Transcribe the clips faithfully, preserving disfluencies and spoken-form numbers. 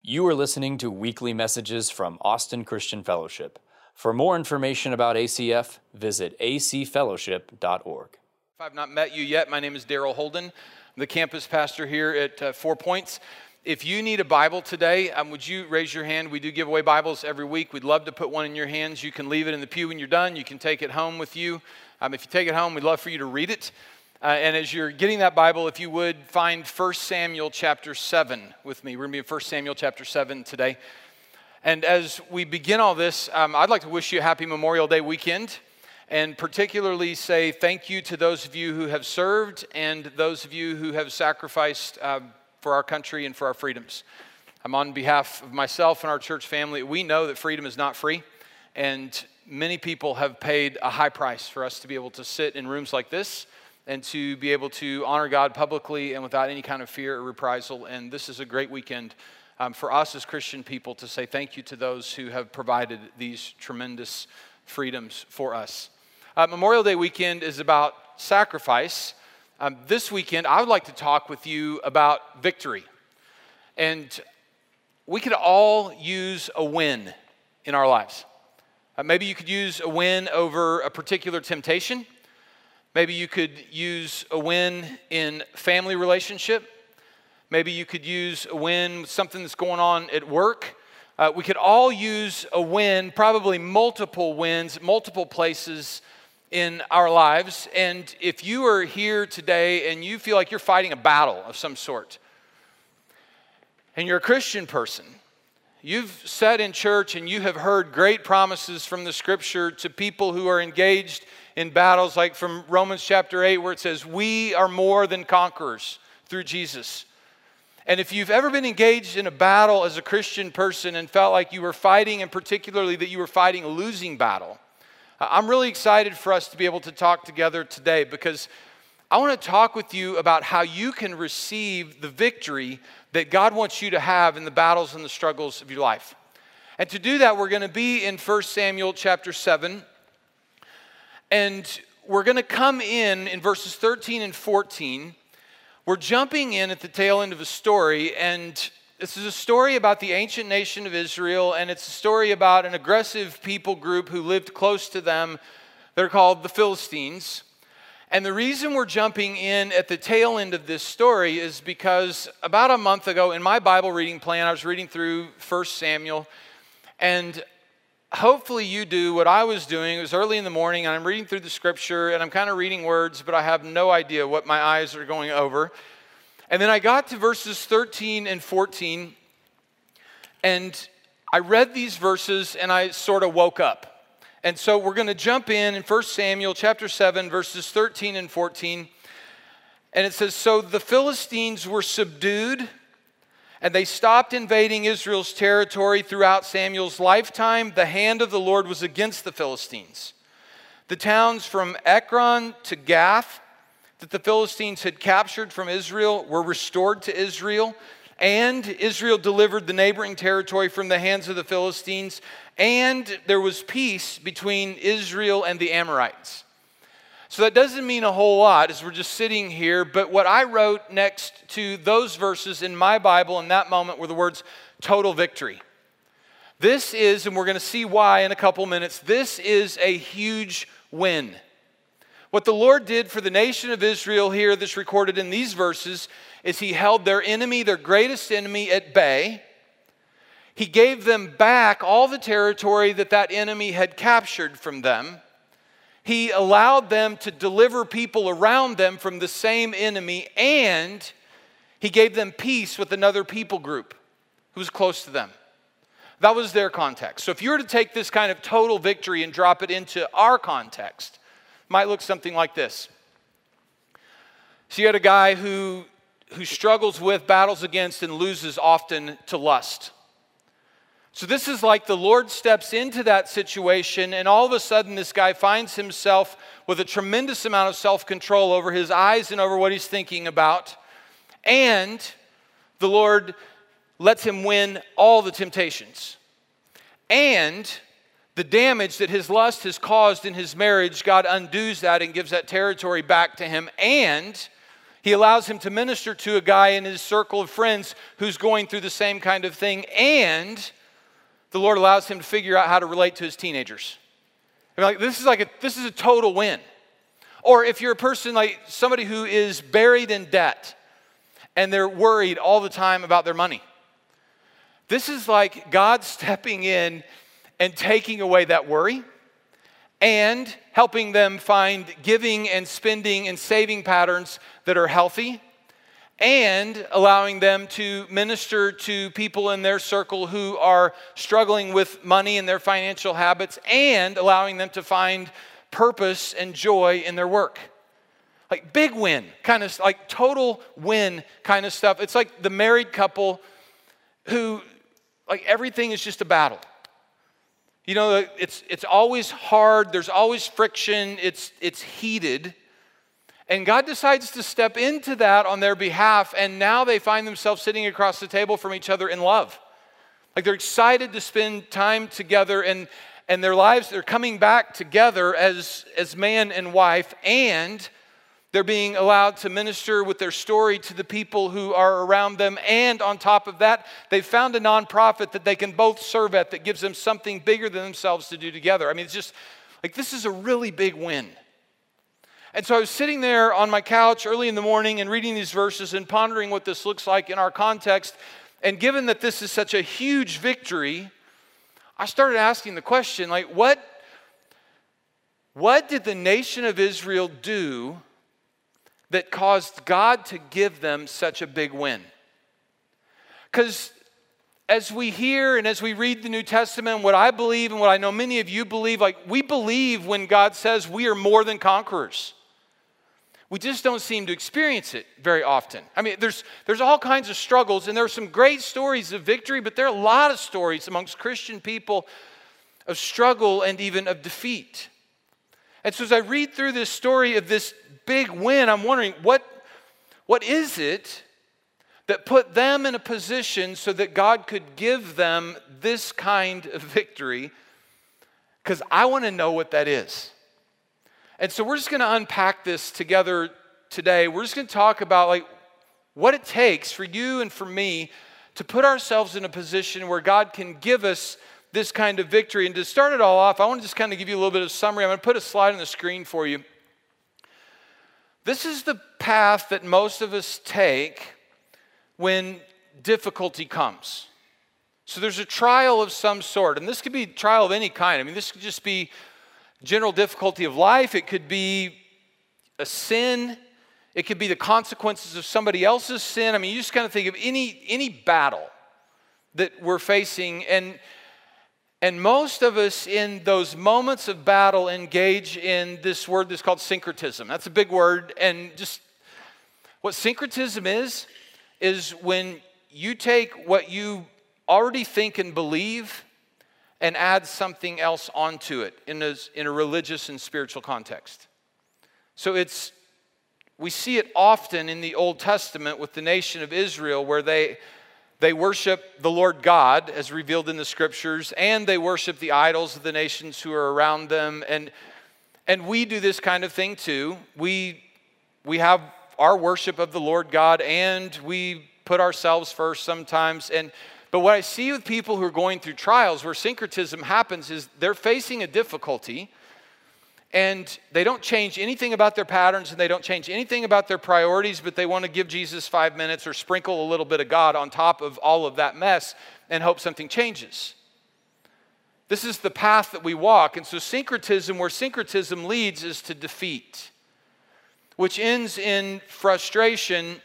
You are listening to weekly messages from Austin Christian Fellowship. For more information about A C F, visit a c fellowship dot org. If I've not met you yet, my name is Daryl Holden. I'm the campus pastor here at uh, Four Points. If you need a Bible today, um, would you raise your hand? We do give away Bibles every week. We'd love to put one in your hands. You can leave it in the pew when you're done. You can take it home with you. Um, if you take it home, we'd love for you to read it. Uh, and as you're getting that Bible, if you would, find First Samuel chapter seven with me. We're going to be in First Samuel chapter seven today. And as we begin all this, um, I'd like to wish you a happy Memorial Day weekend, and particularly say thank you to those of you who have served and those of you who have sacrificed uh, for our country and for our freedoms. I'm on behalf of myself and our church family. We know that freedom is not free, and many people have paid a high price for us to be able to sit in rooms like this and to be able to honor God publicly and without any kind of fear or reprisal. And this is a great weekend um, for us as Christian people to say thank you to those who have provided these tremendous freedoms for us. Uh, Memorial Day weekend is about sacrifice. Um, this weekend, I would like to talk with you about victory. And we could all use a win in our lives. Uh, maybe you could use a win over a particular temptation. Maybe you could use a win in family relationship. Maybe you could use a win with something that's going on at work. Uh, we could all use a win, probably multiple wins, multiple places in our lives. And if you are here today and you feel like you're fighting a battle of some sort, and you're a Christian person, you've sat in church and you have heard great promises from the scripture to people who are engaged in battles, like from Romans chapter eight, where it says, we are more than conquerors through Jesus. And if you've ever been engaged in a battle as a Christian person and felt like you were fighting, and particularly that you were fighting a losing battle, I'm really excited for us to be able to talk together today, because I want to talk with you about how you can receive the victory that God wants you to have in the battles and the struggles of your life. And to do that, we're going to be in First Samuel chapter seven. And we're going to come in in verses thirteen and fourteen. We're jumping in at the tail end of a story, and this is a story about the ancient nation of Israel, and it's a story about an aggressive people group who lived close to them. They're called the Philistines. And the reason we're jumping in at the tail end of this story is because about a month ago in my Bible reading plan, I was reading through First Samuel, and hopefully you do what I was doing. It was early in the morning, and I'm reading through the scripture, and I'm kind of reading words, but I have no idea what my eyes are going over. And then I got to verses thirteen and fourteen, and I read these verses, and I sort of woke up. And so we're going to jump in in First Samuel chapter seven, verses thirteen and fourteen. And it says, so the Philistines were subdued, and they stopped invading Israel's territory throughout Samuel's lifetime. The hand of the Lord was against the Philistines. The towns from Ekron to Gath that the Philistines had captured from Israel were restored to Israel, and Israel delivered the neighboring territory from the hands of the Philistines, and there was peace between Israel and the Amorites. So that doesn't mean a whole lot as we're just sitting here, but what I wrote next to those verses in my Bible in that moment were the words total victory. This is, and we're going to see why in a couple minutes, this is a huge win. What the Lord did for the nation of Israel here, that's recorded in these verses, is He held their enemy, their greatest enemy, at bay. He gave them back all the territory that that enemy had captured from them. He allowed them to deliver people around them from the same enemy, and He gave them peace with another people group who was close to them. That was their context. So if you were to take this kind of total victory and drop it into our context, it might look something like this. So you had a guy who, who struggles with, battles against, and loses often to lust. So this is like the Lord steps into that situation, and all of a sudden this guy finds himself with a tremendous amount of self-control over his eyes and over what he's thinking about. And the Lord lets him win all the temptations. And the damage that his lust has caused in his marriage, God undoes that and gives that territory back to him. And He allows him to minister to a guy in his circle of friends who's going through the same kind of thing, and the Lord allows him to figure out how to relate to his teenagers. I mean, like, this is like a, this is a total win. Or if you're a person like somebody who is buried in debt and they're worried all the time about their money. This is like God stepping in and taking away that worry and helping them find giving and spending and saving patterns that are healthy, and allowing them to minister to people in their circle who are struggling with money and their financial habits, and allowing them to find purpose and joy in their work. Like big win, kind of like total win kind of stuff. It's like the married couple who, like, everything is just a battle. You know, it's it's always hard, there's always friction, it's it's heated. And God decides to step into that on their behalf, and now they find themselves sitting across the table from each other in love. Like they're excited to spend time together, and, and their lives, they're coming back together as, as man and wife, and they're being allowed to minister with their story to the people who are around them. And on top of that, they've found a nonprofit that they can both serve at that gives them something bigger than themselves to do together. I mean, it's just like this is a really big win. And so I was sitting there on my couch early in the morning and reading these verses and pondering what this looks like in our context. And given that this is such a huge victory, I started asking the question, like, what, what did the nation of Israel do that caused God to give them such a big win? Because as we hear and as we read the New Testament, what I believe and what I know many of you believe, like we believe when God says we are more than conquerors. We just don't seem to experience it very often. I mean, there's, there's all kinds of struggles, and there are some great stories of victory, but there are a lot of stories amongst Christian people of struggle and even of defeat. And so as I read through this story of this big win, I'm wondering, what, what is it that put them in a position so that God could give them this kind of victory? Because I want to know what that is. And so we're just going to unpack this together today. We're just going to talk about like what it takes for you and for me to put ourselves in a position where God can give us this kind of victory. And to start it all off, I want to just kind of give you a little bit of summary. I'm going to put a slide on the screen for you. This is the path that most of us take when difficulty comes. So there's a trial of some sort, and this could be a trial of any kind. I mean, this could just be general difficulty of life. It could be a sin. It could be the consequences of somebody else's sin. I mean, you just kind of think of any any battle that we're facing, and and most of us in those moments of battle engage in this word that's called syncretism. That's a big word, and just what syncretism is is when you take what you already think and believe and add something else onto it in a, in a religious and spiritual context. So it's, we see it often in the Old Testament with the nation of Israel, where they, they worship the Lord God as revealed in the scriptures, and they worship the idols of the nations who are around them. And, and we do this kind of thing too. We, we have our worship of the Lord God, and we put ourselves first sometimes. And But what I see with people who are going through trials where syncretism happens is they're facing a difficulty, and they don't change anything about their patterns, and they don't change anything about their priorities, but they want to give Jesus five minutes or sprinkle a little bit of God on top of all of that mess and hope something changes. This is the path that we walk. And so syncretism, where syncretism leads, is to defeat, which ends in frustration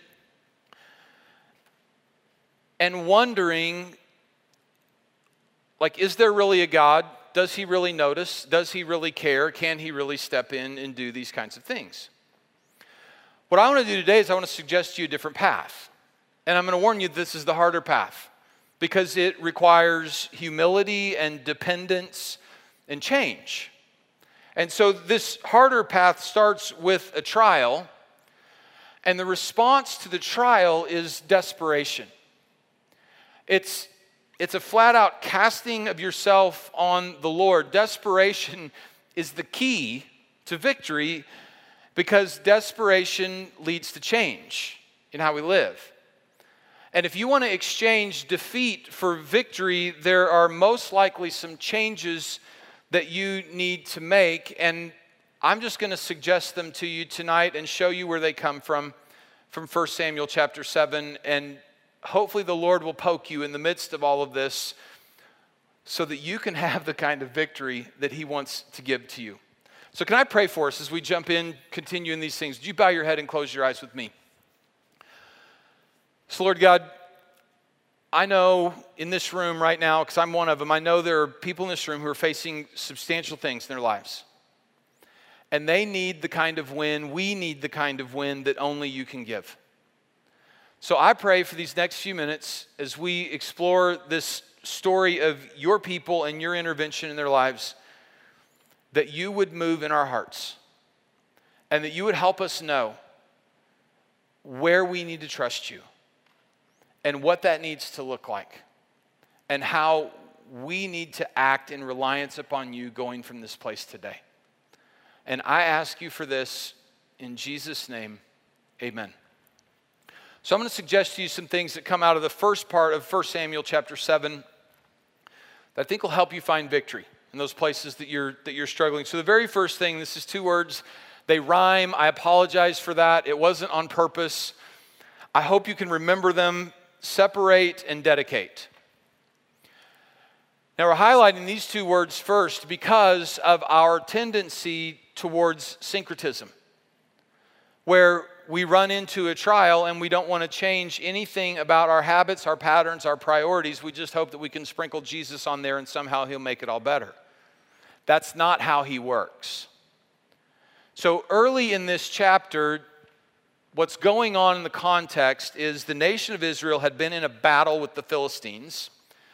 and wondering, like, is there really a God? Does he really notice? Does he really care? Can he really step in and do these kinds of things? What I want to do today is I want to suggest to you a different path. And I'm going to warn you this is the harder path, because it requires humility and dependence and change. And so this harder path starts with a trial, and the response to the trial is desperation. It's, it's a flat-out casting of yourself on the Lord. Desperation is the key to victory, because desperation leads to change in how we live. And if you want to exchange defeat for victory, there are most likely some changes that you need to make. And I'm just going to suggest them to you tonight and show you where they come from, from First Samuel chapter seven. And hopefully the Lord will poke you in the midst of all of this so that you can have the kind of victory that He wants to give to you. So can I pray for us as we jump in, continue in these things? Would you bow your head and close your eyes with me? So Lord God, I know in this room right now, because I'm one of them, I know there are people in this room who are facing substantial things in their lives. And they need the kind of win, we need the kind of win that only you can give. So I pray for these next few minutes as we explore this story of your people and your intervention in their lives, that you would move in our hearts and that you would help us know where we need to trust you and what that needs to look like and how we need to act in reliance upon you going from this place today. And I ask you for this in Jesus' name, amen. So I'm going to suggest to you some things that come out of the first part of First Samuel chapter seven that I think will help you find victory in those places that you're, that you're struggling. So the very first thing, this is two words, they rhyme. I apologize for that. It wasn't on purpose. I hope you can remember them. Separate and dedicate. Now we're highlighting these two words first because of our tendency towards syncretism, where we run into a trial and we don't want to change anything about our habits, our patterns, our priorities. We just hope that we can sprinkle Jesus on there and somehow He'll make it all better. That's not how He works. So early in this chapter, what's going on in the context is the nation of Israel had been in a battle with the Philistines.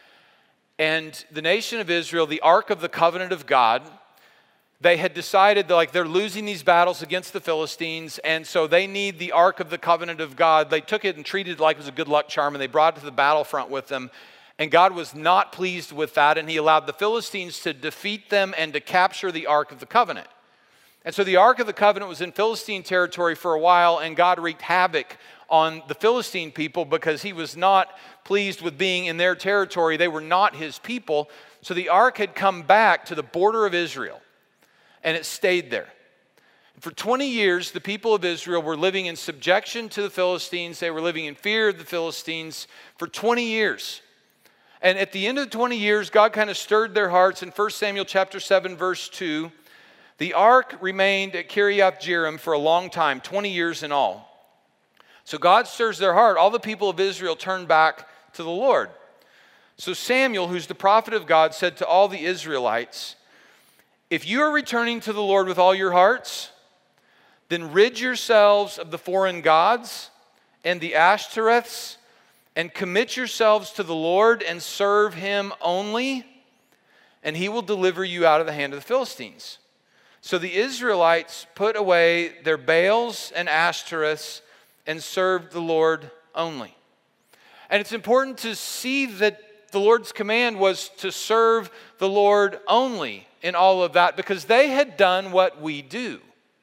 And the nation of Israel, the Ark of the Covenant of God, they had decided that like they're losing these battles against the Philistines, and so they need the Ark of the Covenant of God. They took it and treated it like it was a good luck charm, and they brought it to the battlefront with them. And God was not pleased with that, and He allowed the Philistines to defeat them and to capture the Ark of the Covenant. And so the Ark of the Covenant was in Philistine territory for a while, and God wreaked havoc on the Philistine people because He was not pleased with being in their territory. They were not His people. So the Ark had come back to the border of Israel, and it stayed there. For twenty years, the people of Israel were living in subjection to the Philistines. They were living in fear of the Philistines for twenty years. And at the end of the twenty years, God kind of stirred their hearts. In First Samuel chapter seven, verse two, the ark remained at Kiriath Jearim for a long time, twenty years in all. So God stirs their heart. All the people of Israel turned back to the Lord. So Samuel, who's the prophet of God, said to all the Israelites, if you are returning to the Lord with all your hearts, then rid yourselves of the foreign gods and the Ashtoreths, and commit yourselves to the Lord and serve Him only, and He will deliver you out of the hand of the Philistines. So the Israelites put away their Baals and Ashtoreths and served the Lord only. And it's important to see that the Lord's command was to serve the Lord only in all of that, because they had done what we do.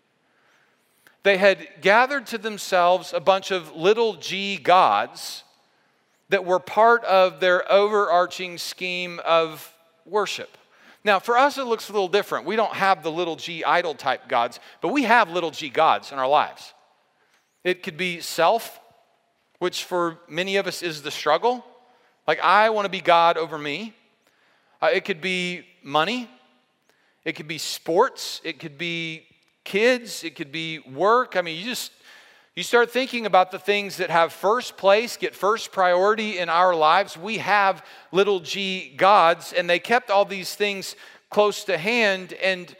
They had gathered to themselves a bunch of little g gods that were part of their overarching scheme of worship. Now, for us, it looks a little different. We don't have the little g idol type gods, but we have little g gods in our lives. It could be self, which for many of us is the struggle. Like, I want to be God over me. Uh, it could be money. It could be sports. It could be kids. It could be work. I mean, you just, you start thinking about the things that have first place, get first priority in our lives. We have little g gods, and they kept all these things close to hand, and,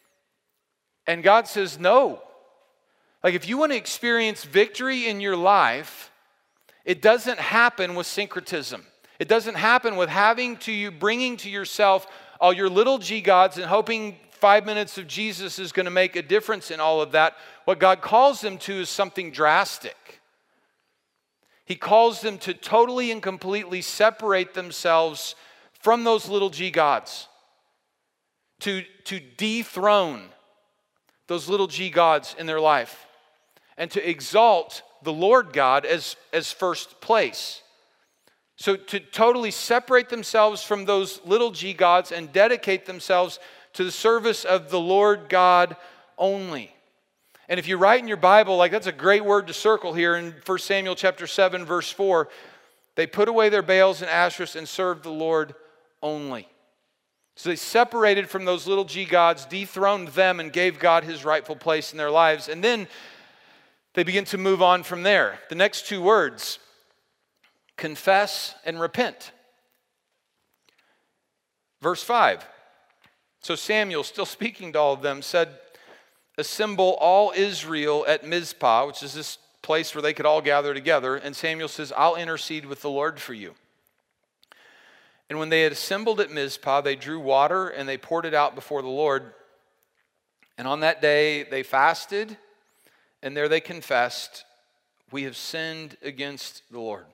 and God says, no. Like, if you want to experience victory in your life, it doesn't happen with syncretism. It doesn't happen with having to you, bringing to yourself all your little g gods and hoping five minutes of Jesus is going to make a difference in all of that. What God calls them to is something drastic. He calls them to totally and completely separate themselves from those little g gods, to, to dethrone those little g gods in their life and to exalt the Lord God as, as first place. So to totally separate themselves from those little g gods and dedicate themselves to the service of the Lord God only. And if you write in your Bible, like that's a great word to circle here in First Samuel chapter seven, verse four, they put away their Baals and Asherahs and served the Lord only. So they separated from those little g gods, dethroned them, and gave God his rightful place in their lives. And then they begin to move on from there. The next two words, confess and repent. Verse five. So Samuel, still speaking to all of them, said, assemble all Israel at Mizpah, which is this place where they could all gather together. And Samuel says, I'll intercede with the Lord for you. And when they had assembled at Mizpah, they drew water and they poured it out before the Lord. And on that day they fasted, and there they confessed, we have sinned against the Lord.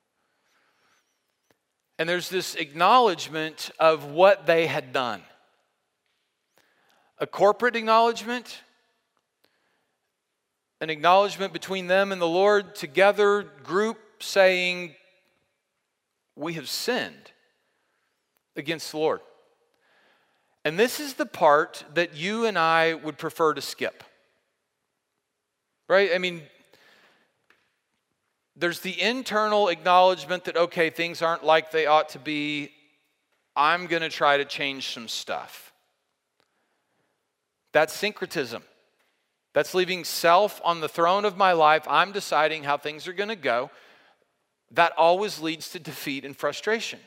And there's this acknowledgement of what they had done. A corporate acknowledgement, an acknowledgement between them and the Lord, together, group saying, we have sinned against the Lord. And this is the part that you and I would prefer to skip. Right? I mean, there's the internal acknowledgement that, okay, things aren't like they ought to be. I'm going to try to change some stuff. That's syncretism. That's leaving self on the throne of my life. I'm deciding how things are going to go. That always leads to defeat and frustration.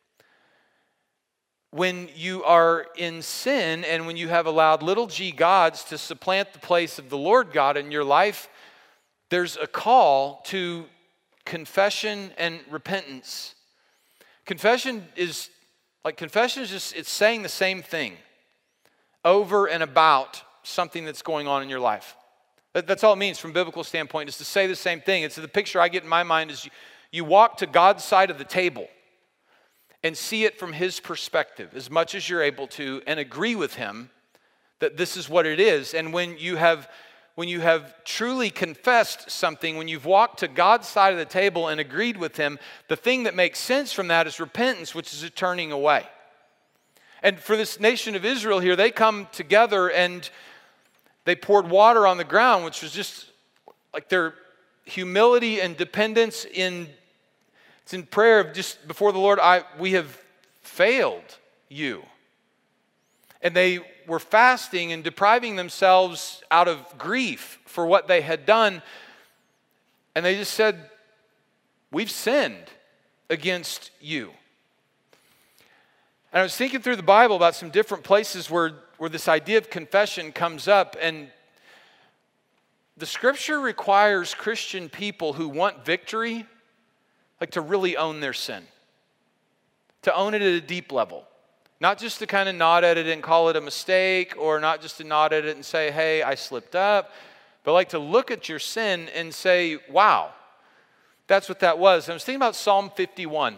When you are in sin and when you have allowed little g gods to supplant the place of the Lord God in your life, there's a call to confession and repentance. Confession is, like confession is just, it's saying the same thing over and about something that's going on in your life. That's all it means from a biblical standpoint, is to say the same thing. It's the picture I get in my mind is you, you walk to God's side of the table and see it from his perspective as much as you're able to, and agree with him that this is what it is. And when you have when you have truly confessed something, when you've walked to God's side of the table and agreed with him, the thing that makes sense from that is repentance, which is a turning away. And for this nation of Israel here, they come together and they poured water on the ground, which was just like their humility and dependence in, it's in prayer of just before the Lord, I we have failed you. And they were fasting and depriving themselves out of grief for what they had done. And they just said, we've sinned against you. And I was thinking through the Bible about some different places where, where this idea of confession comes up. And the scripture requires Christian people who want victory, like to really own their sin. To own it at a deep level. Not just to kind of nod at it and call it a mistake, or not just to nod at it and say, hey, I slipped up. But like to look at your sin and say, wow, that's what that was. And I was thinking about Psalm fifty-one.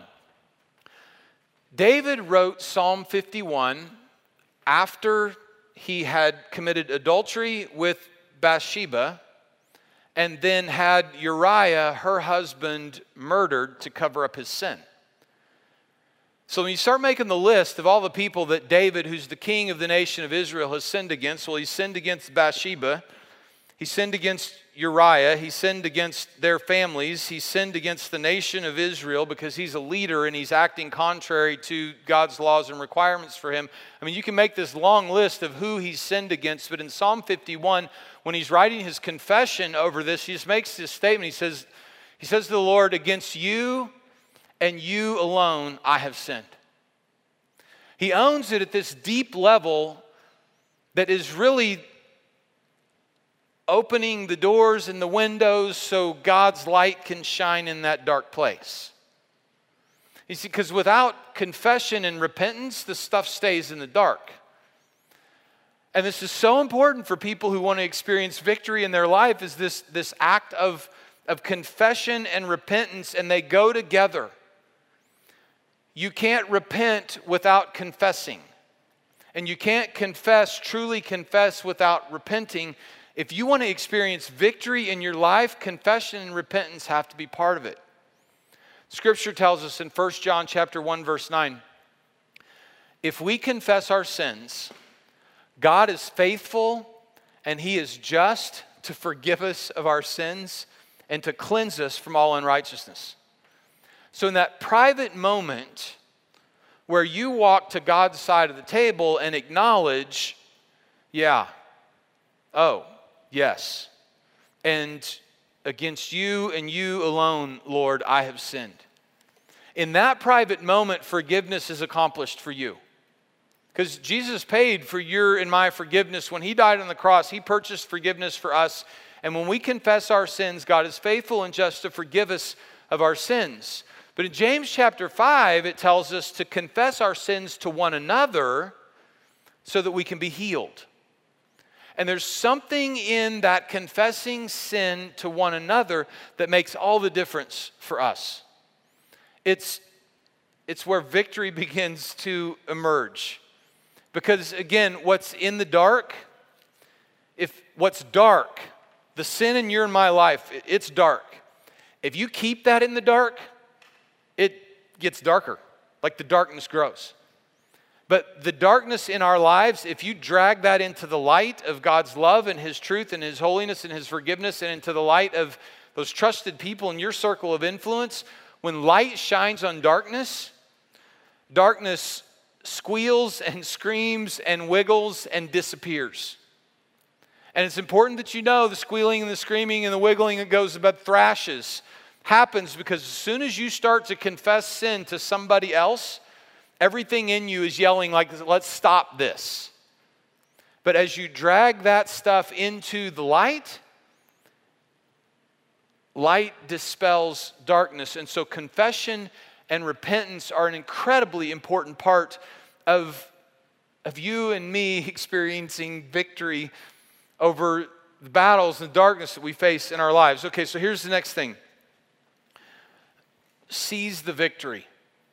David wrote Psalm fifty-one after he had committed adultery with Bathsheba and then had Uriah, her husband, murdered to cover up his sin. So when you start making the list of all the people that David, who's the king of the nation of Israel, has sinned against, well, he sinned against Bathsheba, he sinned against Uriah, he sinned against their families, he sinned against the nation of Israel because he's a leader and he's acting contrary to God's laws and requirements for him. I mean, you can make this long list of who he's sinned against, but in Psalm fifty-one, when he's writing his confession over this, he just makes this statement. He says, he says to the Lord, against you and you alone I have sinned. He owns it at this deep level that is really opening the doors and the windows so God's light can shine in that dark place. You see, because without confession and repentance, the stuff stays in the dark. And this is so important for people who want to experience victory in their life, is this, this act of, of confession and repentance, and they go together. You can't repent without confessing. And you can't confess, truly confess without repenting. If you want to experience victory in your life, confession and repentance have to be part of it. Scripture tells us in First John chapter one, verse nine, if we confess our sins, God is faithful and He is just to forgive us of our sins and to cleanse us from all unrighteousness. So in that private moment where you walk to God's side of the table and acknowledge, yeah, oh, yes, and against you and you alone, Lord, I have sinned. In that private moment, forgiveness is accomplished for you. Because Jesus paid for your and my forgiveness. When He died on the cross, He purchased forgiveness for us. And when we confess our sins, God is faithful and just to forgive us of our sins. But in James chapter five, it tells us to confess our sins to one another so that we can be healed. And there's something in that confessing sin to one another that makes all the difference for us. It's, it's where victory begins to emerge. Because again, what's in the dark, if what's dark, the sin in your and my life, it's dark. If you keep that in the dark, it gets darker, like the darkness grows. But the darkness in our lives, if you drag that into the light of God's love and His truth and His holiness and His forgiveness and into the light of those trusted people in your circle of influence, when light shines on darkness, darkness squeals and screams and wiggles and disappears. And it's important that you know the squealing and the screaming and the wiggling that goes about thrashes happens because as soon as you start to confess sin to somebody else, everything in you is yelling like, let's stop this. But as you drag that stuff into the light, light dispels darkness. And so confession and repentance are an incredibly important part of, of you and me experiencing victory over the battles and darkness that we face in our lives. Okay, so here's the next thing. Seize the victory.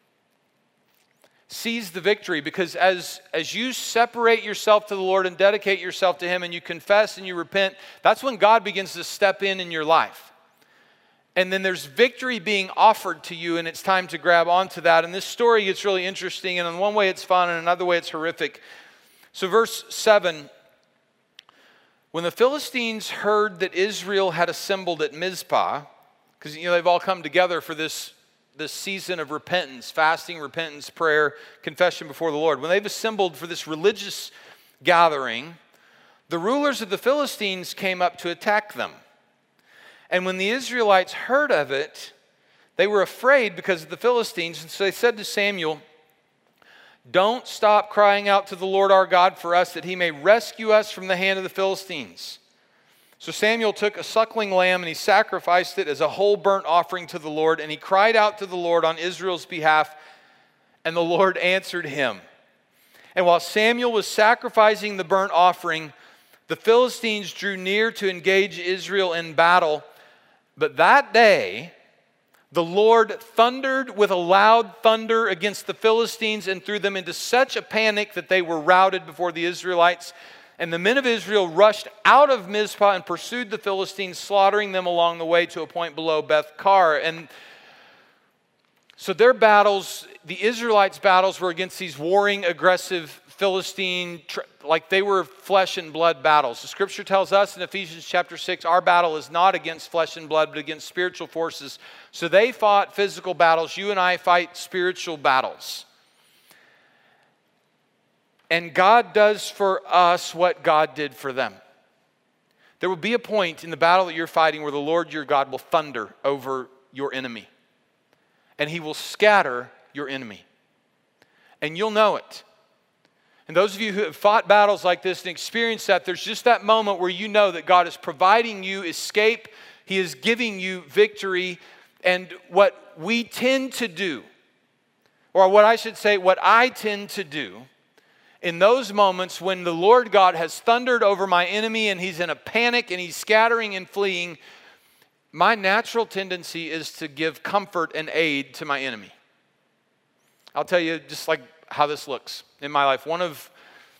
Seize the victory because as, as you separate yourself to the Lord and dedicate yourself to Him and you confess and you repent, that's when God begins to step in in your life. And then there's victory being offered to you, and it's time to grab onto that. And this story gets really interesting, and in one way it's fun, and another way it's horrific. So verse seven, when the Philistines heard that Israel had assembled at Mizpah, because you know they've all come together for this, this season of repentance, fasting, repentance, prayer, confession before the Lord. When they've assembled for this religious gathering, the rulers of the Philistines came up to attack them. And when the Israelites heard of it, they were afraid because of the Philistines. And so they said to Samuel, don't stop crying out to the Lord our God for us that He may rescue us from the hand of the Philistines. So Samuel took a suckling lamb and he sacrificed it as a whole burnt offering to the Lord. And he cried out to the Lord on Israel's behalf, and the Lord answered him. And while Samuel was sacrificing the burnt offering, the Philistines drew near to engage Israel in battle. But that day, the Lord thundered with a loud thunder against the Philistines and threw them into such a panic that they were routed before the Israelites. And the men of Israel rushed out of Mizpah and pursued the Philistines, slaughtering them along the way to a point below Beth-kar. And so their battles, the Israelites' battles, were against these warring, aggressive Philistine, like they were flesh and blood battles. The scripture tells us in Ephesians chapter six, our battle is not against flesh and blood, but against spiritual forces. So they fought physical battles. You and I fight spiritual battles. And God does for us what God did for them. There will be a point in the battle that you're fighting where the Lord your God will thunder over your enemy. And He will scatter your enemy. And you'll know it. And those of you who have fought battles like this and experienced that, there's just that moment where you know that God is providing you escape. He is giving you victory. And what we tend to do, or what I should say, what I tend to do, in those moments when the Lord God has thundered over my enemy and he's in a panic and he's scattering and fleeing, my natural tendency is to give comfort and aid to my enemy. I'll tell you just like how this looks in my life. One of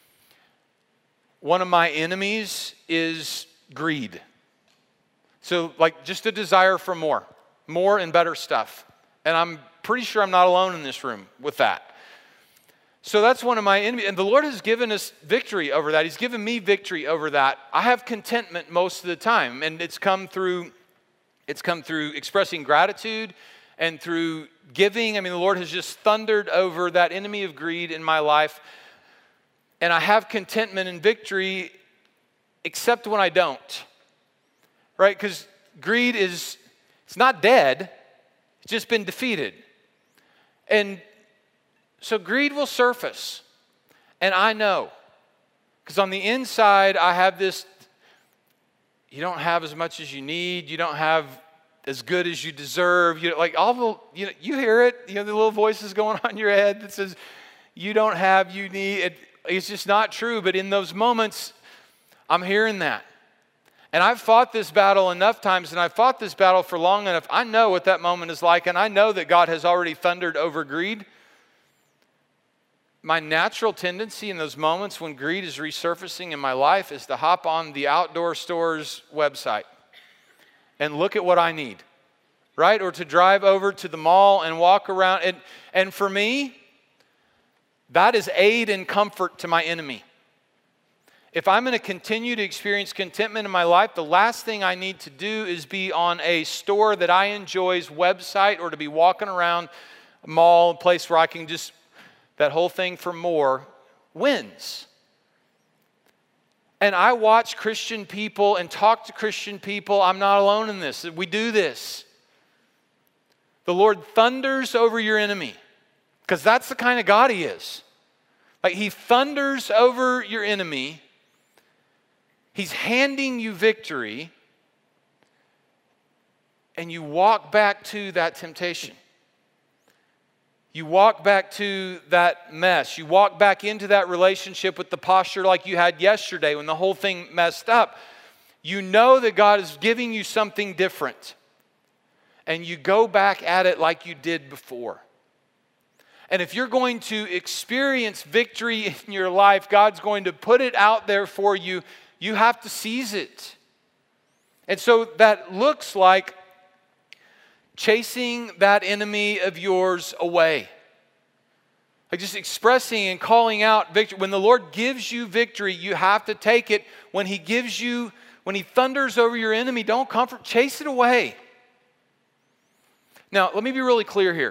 one of my enemies is greed. So like just a desire for more, more and better stuff. And I'm pretty sure I'm not alone in this room with that. So that's one of my enemies. And the Lord has given us victory over that. He's given me victory over that. I have contentment most of the time. And it's come through, it's come through expressing gratitude and through giving. I mean, the Lord has just thundered over that enemy of greed in my life. And I have contentment and victory, except when I don't. Right? Because greed is, it's not dead. It's just been defeated. And so greed will surface. And I know. Because on the inside, I have this, you don't have as much as you need. You don't have as good as you deserve. You like all the, you know, you hear it. You know, the little voices going on in your head that says, you don't have, you need. It, it's just not true. But in those moments, I'm hearing that. And I've fought this battle enough times, and I've fought this battle for long enough. I know what that moment is like, and I know that God has already thundered over greed. My natural tendency in those moments when greed is resurfacing in my life is to hop on the outdoor store's website and look at what I need, right? Or to drive over to the mall and walk around. And, and for me, that is aid and comfort to my enemy. If I'm going to continue to experience contentment in my life, the last thing I need to do is be on a store that I enjoy's website or to be walking around a mall, a place where I can just, that whole thing for more wins. And I watch Christian people and talk to Christian people. I'm not alone in this. We do this. The Lord thunders over your enemy because that's the kind of God He is. Like He thunders over your enemy. He's handing you victory, and you walk back to that temptation. You walk back to that mess. You walk back into that relationship with the posture like you had yesterday when the whole thing messed up. You know that God is giving you something different, and you go back at it like you did before. And if you're going to experience victory in your life, God's going to put it out there for you. You have to seize it. And so that looks like chasing that enemy of yours away. Like just expressing and calling out victory. When the Lord gives you victory, you have to take it. When He gives you, when He thunders over your enemy, don't comfort, chase it away. Now, let me be really clear here.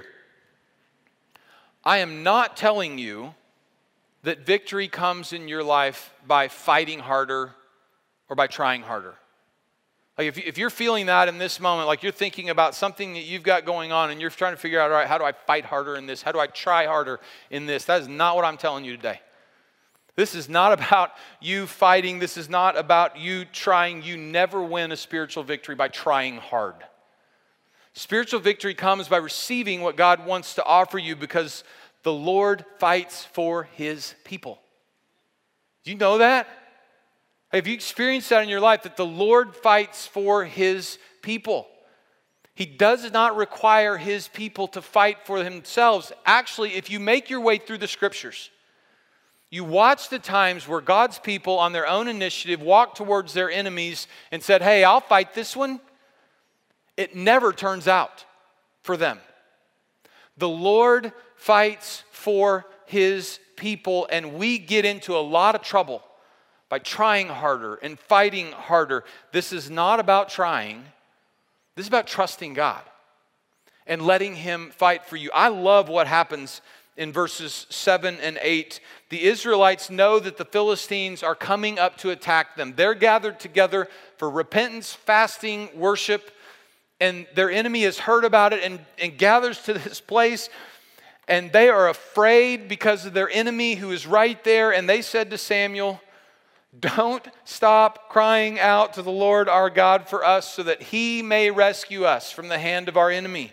I am not telling you that victory comes in your life by fighting harder or by trying harder. Like if, if you're feeling that in this moment, like you're thinking about something that you've got going on and you're trying to figure out, all right, how do I fight harder in this? How do I try harder in this? That is not what I'm telling you today. This is not about you fighting. This is not about you trying. You never win a spiritual victory by trying hard. Spiritual victory comes by receiving what God wants to offer you because the Lord fights for His people. Do you know that? Have you experienced that in your life, that the Lord fights for His people? He does not require His people to fight for themselves. Actually, if you make your way through the Scriptures, you watch the times where God's people on their own initiative walked towards their enemies and said, hey, I'll fight this one. It never turns out for them. The Lord fights for His people, and we get into a lot of trouble by trying harder and fighting harder. This is not about trying. This is about trusting God and letting Him fight for you. I love what happens in verses seven and eight. The Israelites know that the Philistines are coming up to attack them. They're gathered together for repentance, fasting, worship, and their enemy has heard about it and, and gathers to this place. And they are afraid because of their enemy who is right there. And they said to Samuel, don't stop crying out to the Lord our God for us so that He may rescue us from the hand of our enemy.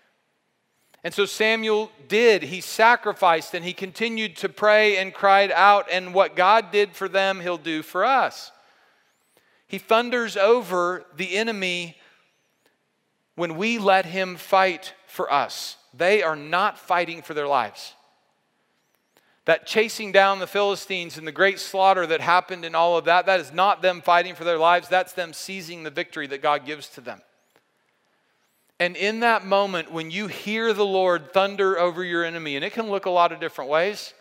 And so Samuel did. He sacrificed and he continued to pray and cried out. And what God did for them, He'll do for us. He thunders over the enemy when we let Him fight for us. They are not fighting for their lives. That chasing down the Philistines and the great slaughter that happened and all of that, that is not them fighting for their lives. That's them seizing the victory that God gives to them. And in that moment, when you hear the Lord thunder over your enemy, and it can look a lot of different ways,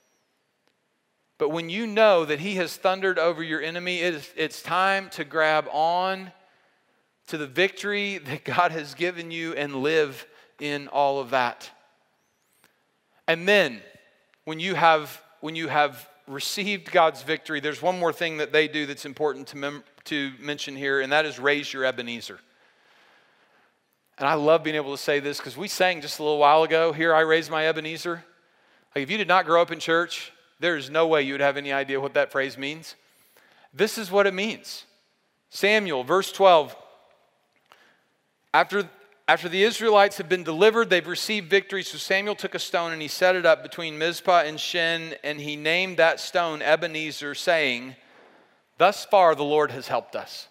but when you know that he has thundered over your enemy, it is, it's time to grab on to the victory that God has given you and live in all of that. And then, when you have, when you have received God's victory, there's one more thing that they do that's important to, mem- to mention here, and that is raise your Ebenezer. And I love being able to say this because we sang just a little while ago, here I raise my Ebenezer. Like if you did not grow up in church, there's no way you would have any idea what that phrase means. This is what it means. Samuel, verse twelve. After, after the Israelites have been delivered, they've received victory. So Samuel took a stone and he set it up between Mizpah and Shen, and he named that stone Ebenezer, saying, thus far the Lord has helped us.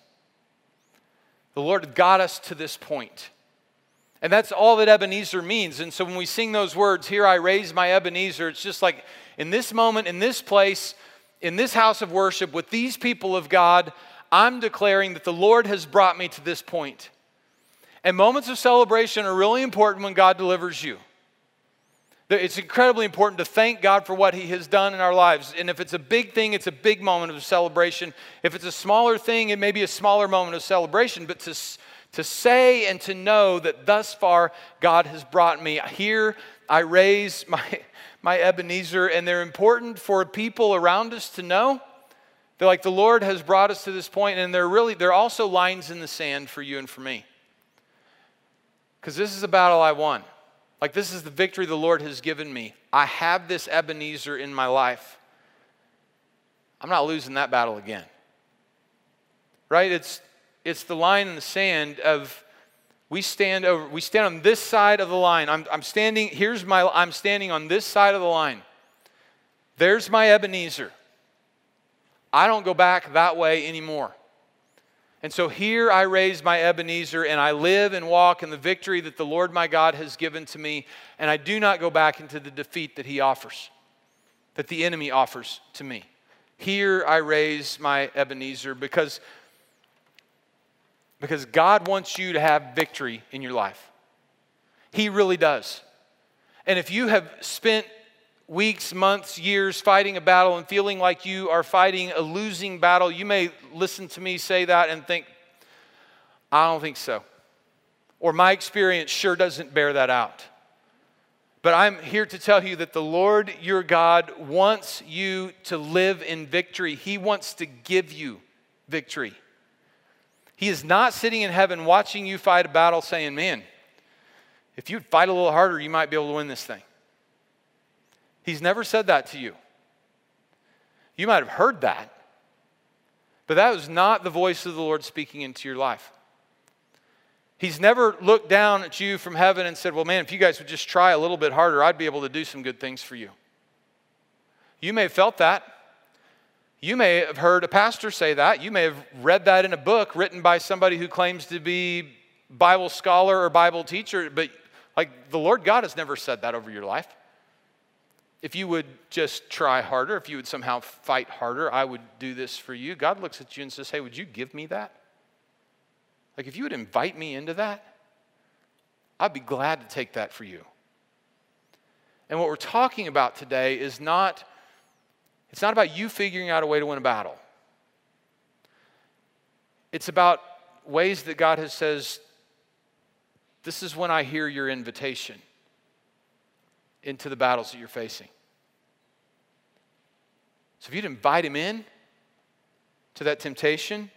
The Lord got us to this point. And that's all that Ebenezer means. And so when we sing those words, here I raise my Ebenezer, it's just like in this moment, in this place, in this house of worship, with these people of God, I'm declaring that the Lord has brought me to this point. And moments of celebration are really important when God delivers you. It's incredibly important to thank God for what he has done in our lives. And if it's a big thing, it's a big moment of celebration. If it's a smaller thing, it may be a smaller moment of celebration. But to, to say and to know that thus far God has brought me, here I raise my, my Ebenezer. And they're important for people around us to know. They're like, the Lord has brought us to this point. And they're really, they're also lines in the sand for you and for me. Because this is a battle I won. Like this is the victory the Lord has given me. I have this Ebenezer in my life. I'm not losing that battle again. Right? It's it's the line in the sand of we stand over, we stand on this side of the line. I'm I'm standing, here's my I'm standing on this side of the line. There's my Ebenezer. I don't go back that way anymore. And so here I raise my Ebenezer and I live and walk in the victory that the Lord my God has given to me. And I do not go back into the defeat that he offers, that the enemy offers to me. Here I raise my Ebenezer because, because God wants you to have victory in your life. He really does. And if you have spent weeks, months, years fighting a battle and feeling like you are fighting a losing battle, you may listen to me say that and think, I don't think so. Or my experience sure doesn't bear that out. But I'm here to tell you that the Lord your God wants you to live in victory. He wants to give you victory. He is not sitting in heaven watching you fight a battle saying, man, if you'd fight a little harder, you might be able to win this thing. He's never said that to you. You might have heard that, but that was not the voice of the Lord speaking into your life. He's never looked down at you from heaven and said, well, man, if you guys would just try a little bit harder, I'd be able to do some good things for you. You may have felt that. You may have heard a pastor say that. You may have read that in a book written by somebody who claims to be Bible scholar or Bible teacher, but like the Lord God has never said that over your life. If you would just try harder, if you would somehow fight harder, I would do this for you. God looks at you and says, hey, would you give me that? Like if you would invite me into that, I'd be glad to take that for you. And what we're talking about today is not, it's not about you figuring out a way to win a battle. It's about ways that God has says, this is when I hear your invitation into the battles that you're facing. So if you'd invite him in to that temptation,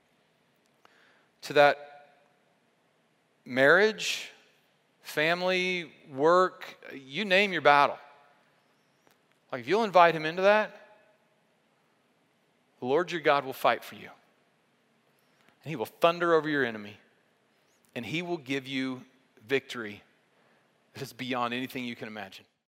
to that marriage, family, work, you name your battle. Like if you'll invite him into that, the Lord your God will fight for you. And he will thunder over your enemy. And he will give you victory that is beyond anything you can imagine.